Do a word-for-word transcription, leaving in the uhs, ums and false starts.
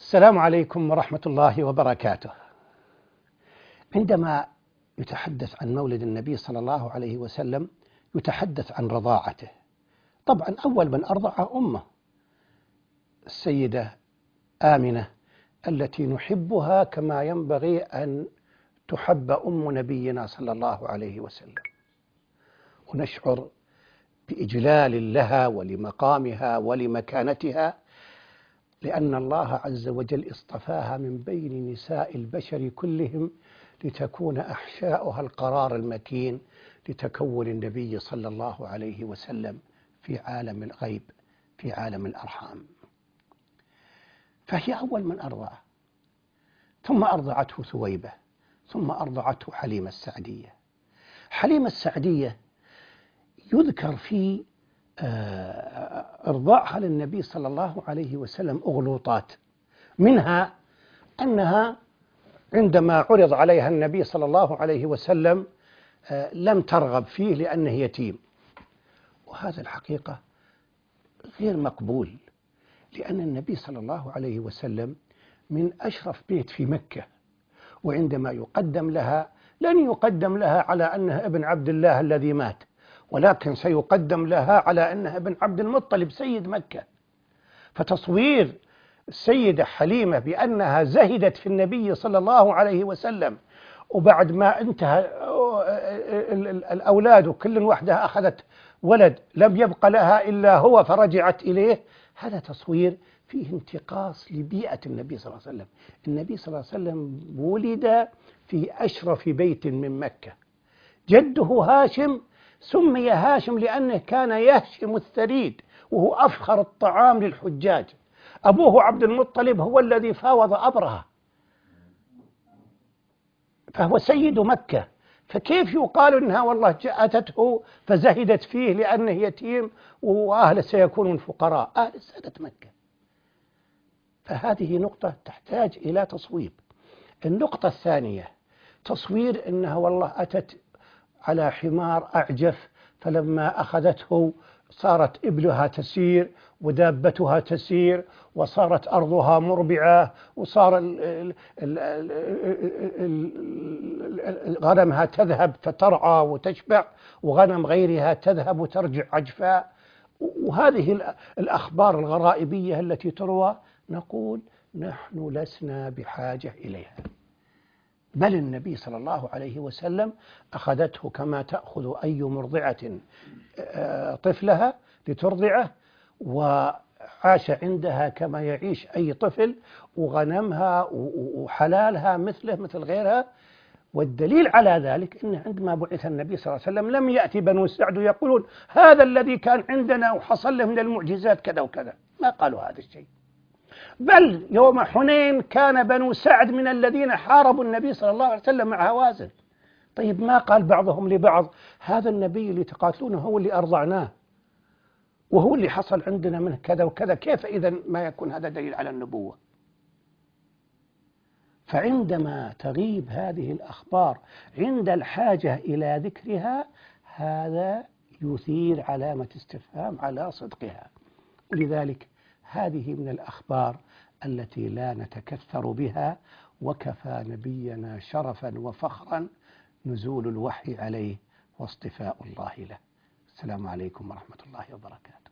السلام عليكم ورحمة الله وبركاته. عندما يتحدث عن مولد النبي صلى الله عليه وسلم يتحدث عن رضاعته. طبعا أول من أرضع أمه السيدة آمنة التي نحبها كما ينبغي أن تحب أم نبينا صلى الله عليه وسلم، ونشعر بإجلال لها ولمقامها ولمكانتها، لأن الله عز وجل اصطفاها من بين نساء البشر كلهم لتكون أحشاؤها القرار المكين لتكون النبي صلى الله عليه وسلم في عالم الغيب، في عالم الأرحام. فهي أول من أرضعه، ثم أرضعته ثويبة، ثم أرضعته حليمة السعدية. حليمة السعدية يذكر في إرضاعها للنبي صلى الله عليه وسلم أغلوطات، منها أنها عندما عرض عليها النبي صلى الله عليه وسلم لم ترغب فيه لأنه يتيم، وهذا الحقيقة غير مقبول، لأن النبي صلى الله عليه وسلم من أشرف بيت في مكة، وعندما يقدم لها لن يقدم لها على أنها ابن عبد الله الذي مات، ولكن سيقدم لها على أنها ابن عبد المطلب سيد مكة. فتصوير السيدة حليمة بأنها زهدت في النبي صلى الله عليه وسلم، وبعد ما انتهى الأولاد وكل واحدة أخذت ولد لم يبق لها إلا هو فرجعت إليه، هذا تصوير فيه انتقاص لبيئة النبي صلى الله عليه وسلم. النبي صلى الله عليه وسلم ولد في أشرف بيت من مكة، جده هاشم سمي هاشم لأنه كان يهشم الثريد وهو أفخر الطعام للحجاج. أبوه عبد المطلب هو الذي فاوض أبرهة، فهو سيد مكة، فكيف يقال إنها والله أتته فزهدت فيه لأنه يتيم وأهله سيكونون فقراء؟ أهل سادة مكة. فهذه نقطة تحتاج إلى تصويب. النقطة الثانية تصوير إنها والله أتت على حمار أعجف، فلما أخذته صارت إبلها تسير ودابتها تسير وصارت أرضها مربعة وصار غنمها تذهب فترعى وتشبع وغنم غيرها تذهب وترجع عجفاء. وهذه الأخبار الغرائبية التي تروى نقول نحن لسنا بحاجة إليها، بل النبي صلى الله عليه وسلم أخذته كما تأخذ أي مرضعة طفلها لترضعه، وعاش عندها كما يعيش أي طفل، وغنمها وحلالها مثله مثل غيرها. والدليل على ذلك أنه عندما بعث النبي صلى الله عليه وسلم لم يأتي بنو سعد يقولون هذا الذي كان عندنا وحصل له من المعجزات كذا وكذا، ما قالوا هذا الشيء. بل يوم حنين كان بنو سعد من الذين حاربوا النبي صلى الله عليه وسلم مع هوازن. طيب ما قال بعضهم لبعض هذا النبي اللي تقاتلونه هو اللي أرضعناه وهو اللي حصل عندنا منه كذا وكذا؟ كيف إذن ما يكون هذا دليل على النبوة؟ فعندما تغيب هذه الأخبار عند الحاجة إلى ذكرها، هذا يثير علامة استفهام على صدقها. ولذلك هذه من الأخبار التي لا نتكثر بها، وكفى نبينا شرفا وفخرا نزول الوحي عليه واصطفاء الله له. السلام عليكم ورحمة الله وبركاته.